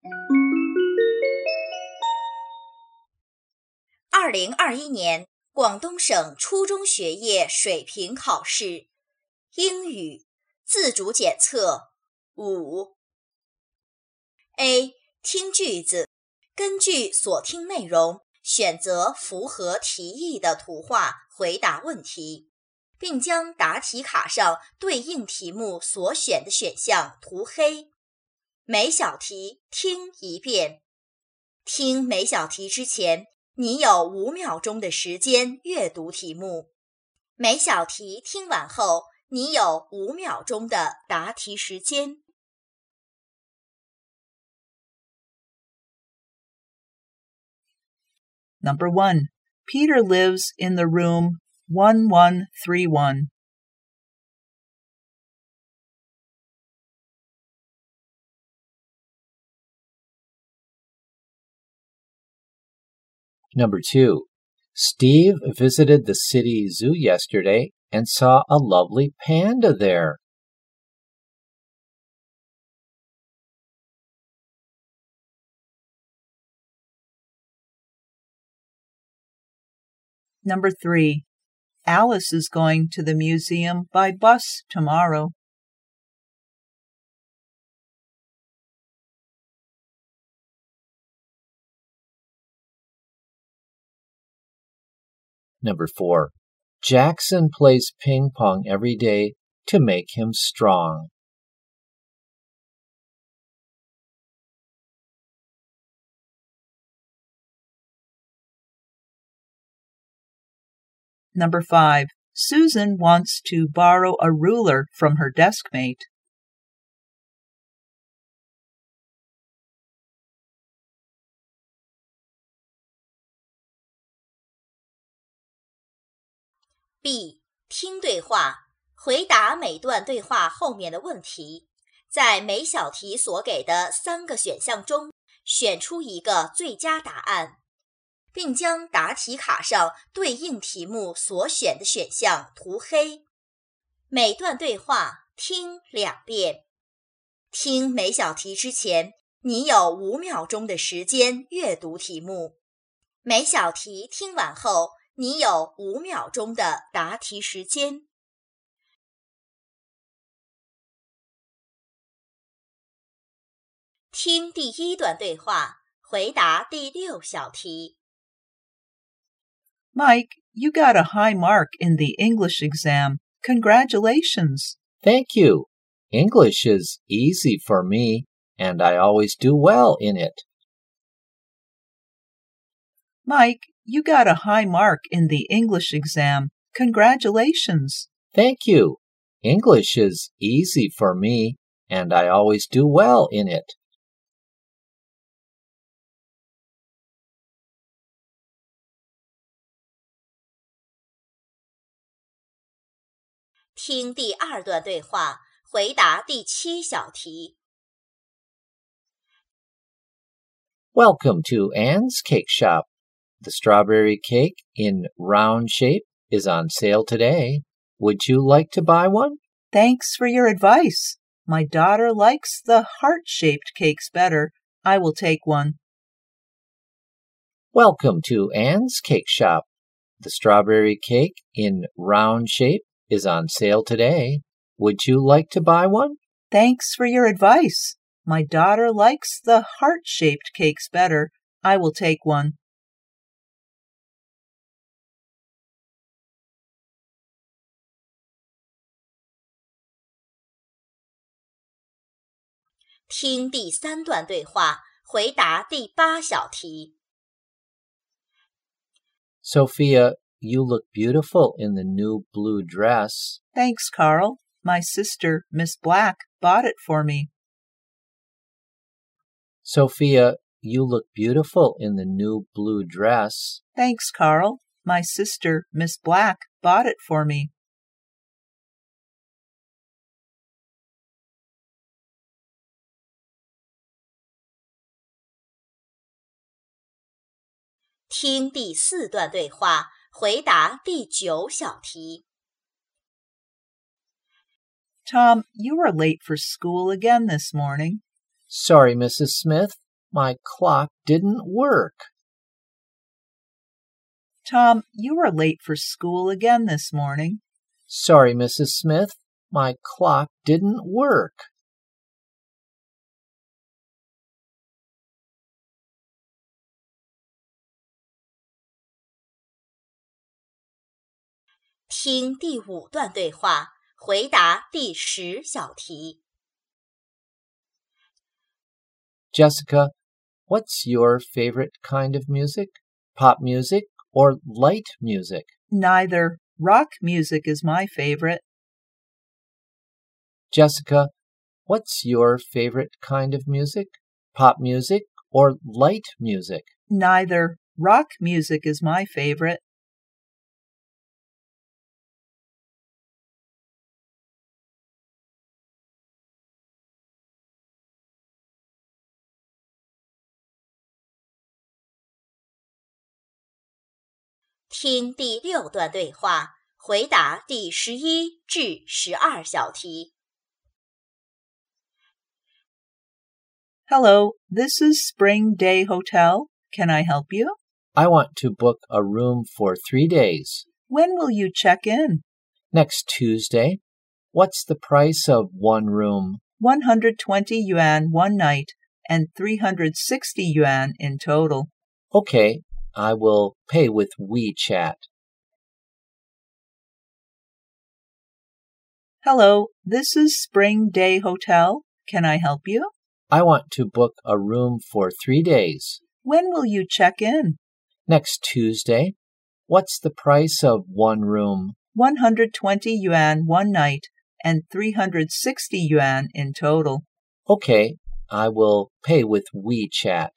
2021年广东省初中学业水平考试，英语自主检测5。A. 听句子，根据所听内容，选择符合题意的图画回答问题，并将答题卡上对应题目所选的选项涂黑。每小题听一遍。听每小题之前，你有5秒钟的时间阅读题目。每小题听完后，你有5秒钟的答题时间。 Number 1. Peter lives in the room 1131. Number 2. Steve visited the city zoo yesterday and saw a lovely panda there. Number 3. Alice is going to the museum by bus tomorrow. Number 4. Jackson plays ping pong every day to make him strong. Number 5. Susan wants to borrow a ruler from her deskmate. B. 听对话，回答每段对话后面的问题，在每小题所给的3个选项中选出一个最佳答案，并将答题卡上对应题目所选的选项涂黑。每段对话听2遍。听每小题之前，你有5秒钟的时间阅读题目。每小题听完后，你有5秒钟的答题时间。听第1段对话，回答第6小题。 Mike, you got a high mark in the English exam. Congratulations. Thank you. English is easy for me, and I always do well in it. Mike, you got a high mark in the English exam. Congratulations. Thank you. English is easy for me, and I always do well in it. "听第2段对话，回答第7小题。 Welcome to Anne's Cake Shop. The strawberry cake in round shape is on sale today. Would you like to buy one? Thanks for your advice. My daughter likes the heart-shaped cakes better. I will take one. Welcome to Anne's Cake Shop. The strawberry cake in round shape is on sale today. Would you like to buy one? Thanks for your advice. My daughter likes the heart-shaped cakes better. I will take one. "听第3段对话，回答第8小题。 Sophia, you look beautiful in the new blue dress. Thanks, Carl. My sister, Miss Black, bought it for me. Sophia, you look beautiful in the new blue dress. Thanks, Carl. My sister, Miss Black, bought it for me. "听第4段对话，回答第9小题。 Tom, you were late for school again this morning. Sorry, Mrs. Smith. my clock didn't work. Tom, you were late for school again this morning. Sorry, Mrs. Smith, my clock didn't work. 听第5段对话，回答第10小题。 Jessica, what's your favorite kind of music? Pop music or light music? Neither. Rock music is my favorite. Jessica, what's your favorite kind of music? Pop music or light music? Neither. Rock music is my favorite. 听第6段对话，回答第11至12小题。 Hello, this is Spring Day Hotel. Can I help you? I want to book a room for 3 days. When will you check in? Next Tuesday. What's the price of one room? 120 yuan one night and 360 yuan in total. Okay, I will pay with WeChat. Hello, this is Spring Day Hotel. Can I help you? I want to book a room for 3 days. When will you check in? Next Tuesday. What's the price of one room? 120 yuan one night and 360 yuan in total. Okay, I will pay with WeChat.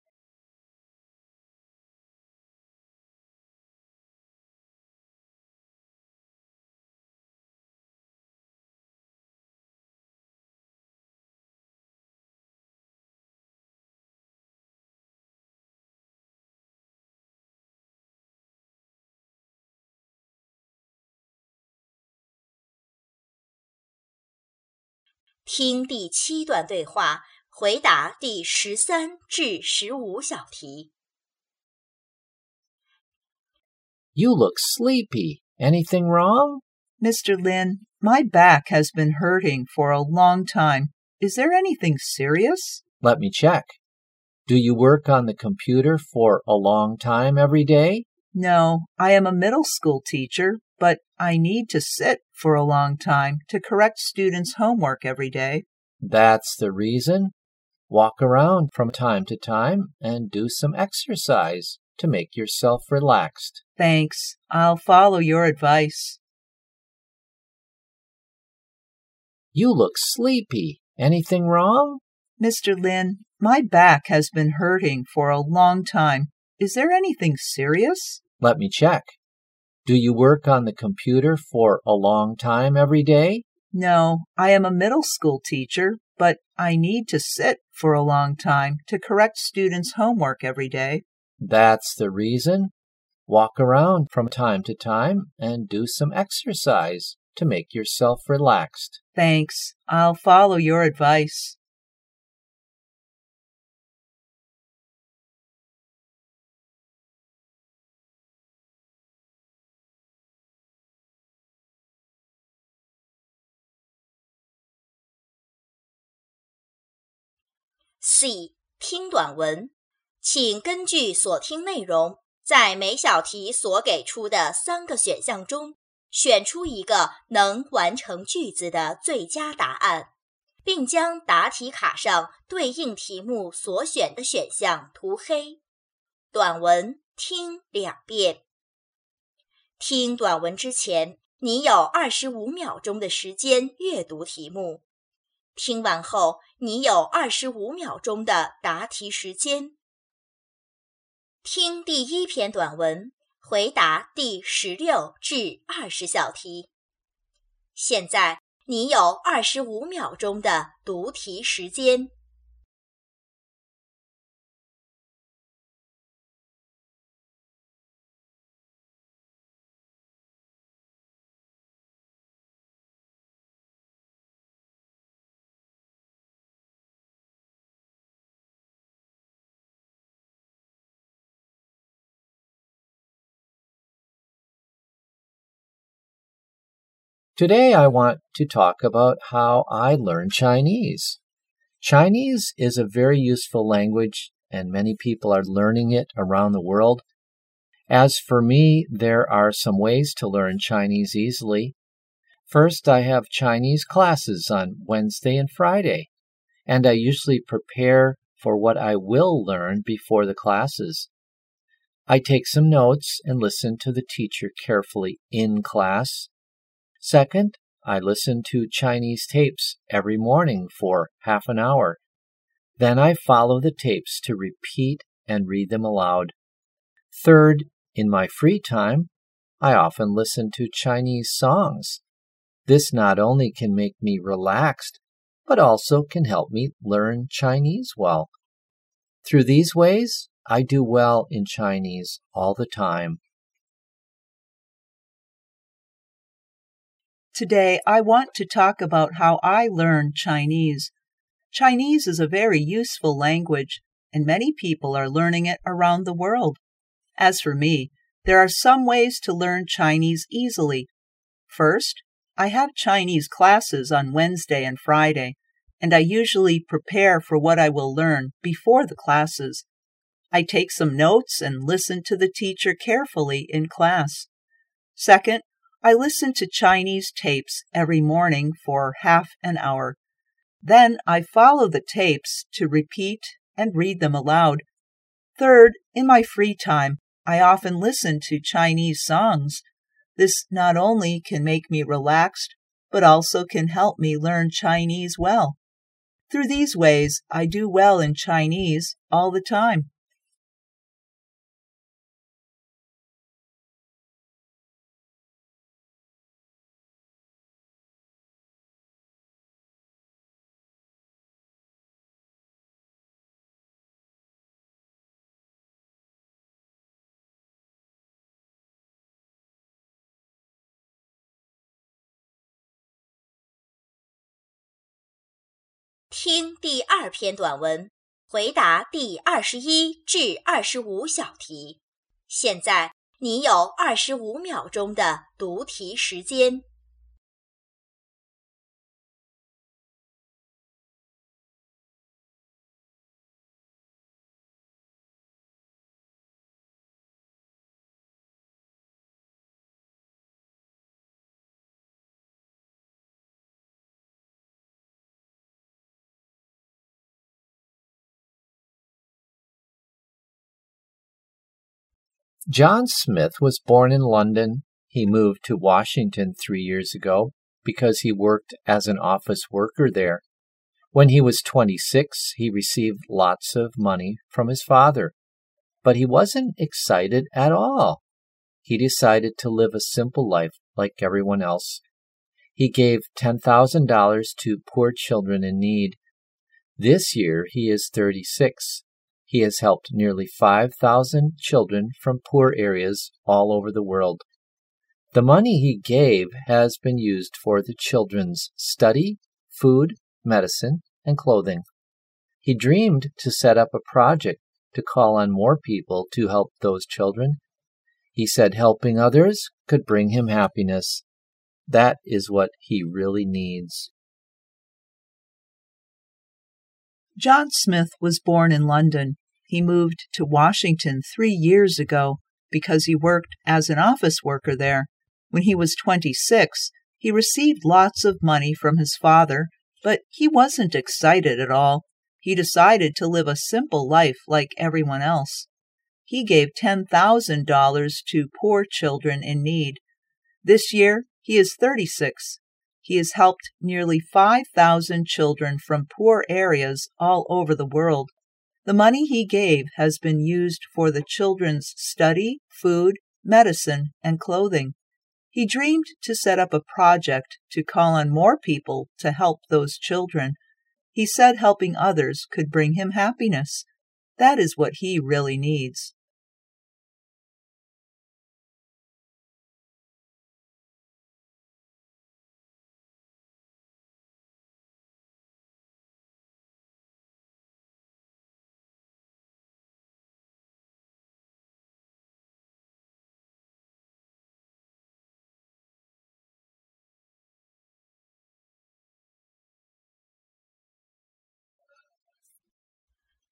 听第7段对话，回答第13至15小题。 You look sleepy. Anything wrong? Mr. Lin, my back has been hurting for a long time. Is there anything serious? Let me check. Do you work on the computer for a long time every day? No, I am a middle school teacher, but I need to sit for a long time to correct students' homework every day. That's the reason. Walk around from time to time and do some exercise to make yourself relaxed. Thanks. I'll follow your advice. You look sleepy. Anything wrong? Mr. Lin, my back has been hurting for a long time. Is there anything serious? Let me check. Do you work on the computer for a long time every day? No, I am a middle school teacher, but I need to sit for a long time to correct students' homework every day. That's the reason. Walk around from time to time and do some exercise to make yourself relaxed. Thanks. I'll follow your advice. C. 听短文，请根据所听内容，在每小题所给出的3个选项中，选出一个能完成句子的最佳答案，并将答题卡上对应题目所选的选项涂黑。短文听2遍。听短文之前，你有25秒钟的时间阅读题目。听完后，你有25秒钟的答题时间。听第1篇短文，回答第16至20小题。现在你有25秒钟的读题时间。 Today I want to talk about how I learn Chinese. Chinese is a very useful language, and many people are learning it around the world. As for me, there are some ways to learn Chinese easily. First, I have Chinese classes on Wednesday and Friday, and I usually prepare for what I will learn before the classes. I take some notes and listen to the teacher carefully in class. Second, I listen to Chinese tapes every morning for half an hour. Then I follow the tapes to repeat and read them aloud. Third, in my free time, I often listen to Chinese songs. This not only can make me relaxed, but also can help me learn Chinese well. Through these ways, I do well in Chinese all the time. Today, I want to talk about how I learn Chinese. Chinese is a very useful language, and many people are learning it around the world. As for me, there are some ways to learn Chinese easily. First, I have Chinese classes on Wednesday and Friday, and I usually prepare for what I will learn before the classes. I take some notes and listen to the teacher carefully in class. Second, I listen to Chinese tapes every morning for half an hour. Then I follow the tapes to repeat and read them aloud. Third, in my free time, I often listen to Chinese songs. This not only can make me relaxed, but also can help me learn Chinese well. Through these ways, I do well in Chinese all the time. 听第2篇短文，回答第21至25小题。现在你有25秒钟的读题时间。 John Smith was born in London. He moved to Washington 3 years ago because he worked as an office worker there. When he was 26, he received lots of money from his father, but he wasn't excited at all. He decided to live a simple life like everyone else. He gave $10,000 to poor children in need. This year, he is 36. He has helped nearly 5,000 children from poor areas all over the world. The money he gave has been used for the children's study, food, medicine, and clothing. He dreamed to set up a project to call on more people to help those children. He said helping others could bring him happiness. That is what he really needs. John Smith was born in London. He moved to Washington 3 years ago because he worked as an office worker there. When he was 26, he received lots of money from his father, but he wasn't excited at all. He decided to live a simple life like everyone else. He gave $10,000 to poor children in need. This year, he is 36. He has helped nearly 5,000 children from poor areas all over the world. The money he gave has been used for the children's study, food, medicine, and clothing. He dreamed to set up a project to call on more people to help those children. He said helping others could bring him happiness. That is what he really needs.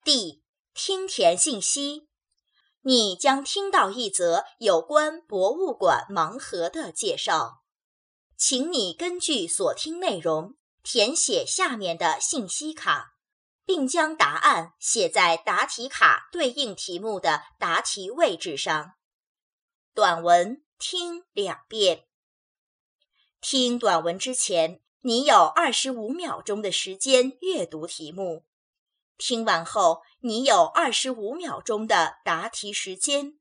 D. 听填信息，你将听到一则有关博物馆盲盒的介绍，请你根据所听内容填写下面的信息卡，并将答案写在答题卡对应题目的答题位置上。短文听2遍。听短文之前，你有25秒钟的时间阅读题目。听完后，你有25秒钟的答题时间。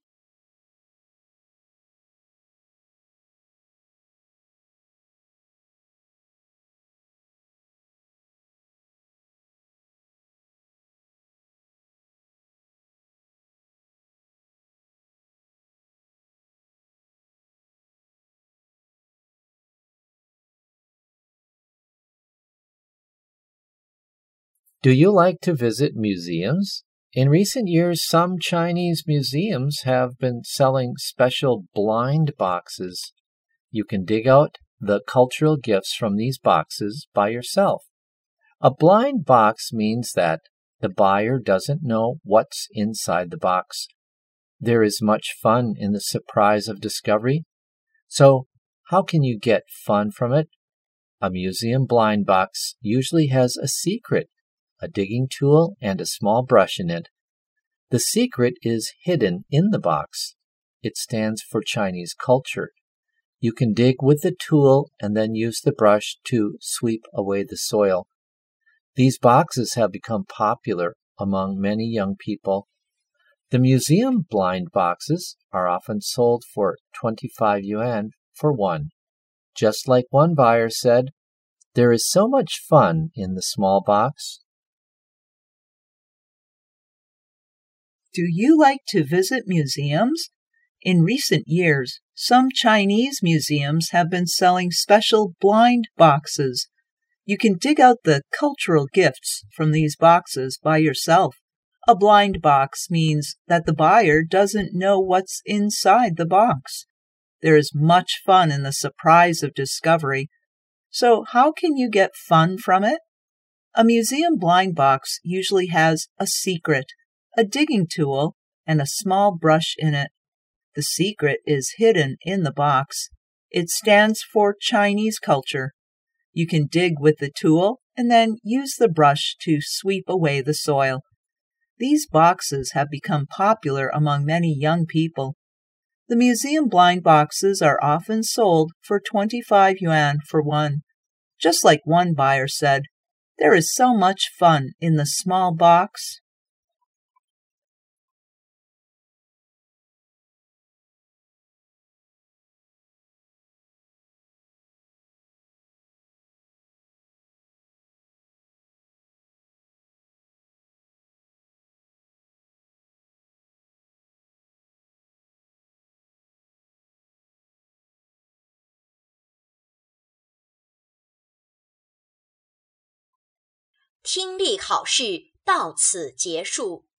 Do you like to visit museums? In recent years, some Chinese museums have been selling special blind boxes. You can dig out the cultural gifts from these boxes by yourself. A blind box means that the buyer doesn't know what's inside the box. There is much fun in the surprise of discovery. So, how can you get fun from it? A museum blind box usually has a secret, a digging tool, and a small brush in it. The secret is hidden in the box. It stands for Chinese culture. You can dig with the tool and then use the brush to sweep away the soil. These boxes have become popular among many young people. The museum blind boxes are often sold for 25 yuan for one. Just like one buyer said, "There is so much fun in the small box." Do you like to visit museums? In recent years, some Chinese museums have been selling special blind boxes. You can dig out the cultural gifts from these boxes by yourself. A blind box means that the buyer doesn't know what's inside the box. There is much fun in the surprise of discovery. So how can you get fun from it? A museum blind box usually has a secret, a digging tool, and a small brush in it. The secret is hidden in the box. It stands for Chinese culture. You can dig with the tool and then use the brush to sweep away the soil. These boxes have become popular among many young people. The museum blind boxes are often sold for 25 yuan for one. Just like one buyer said, "There is so much fun in the small box." 听力考试到此结束。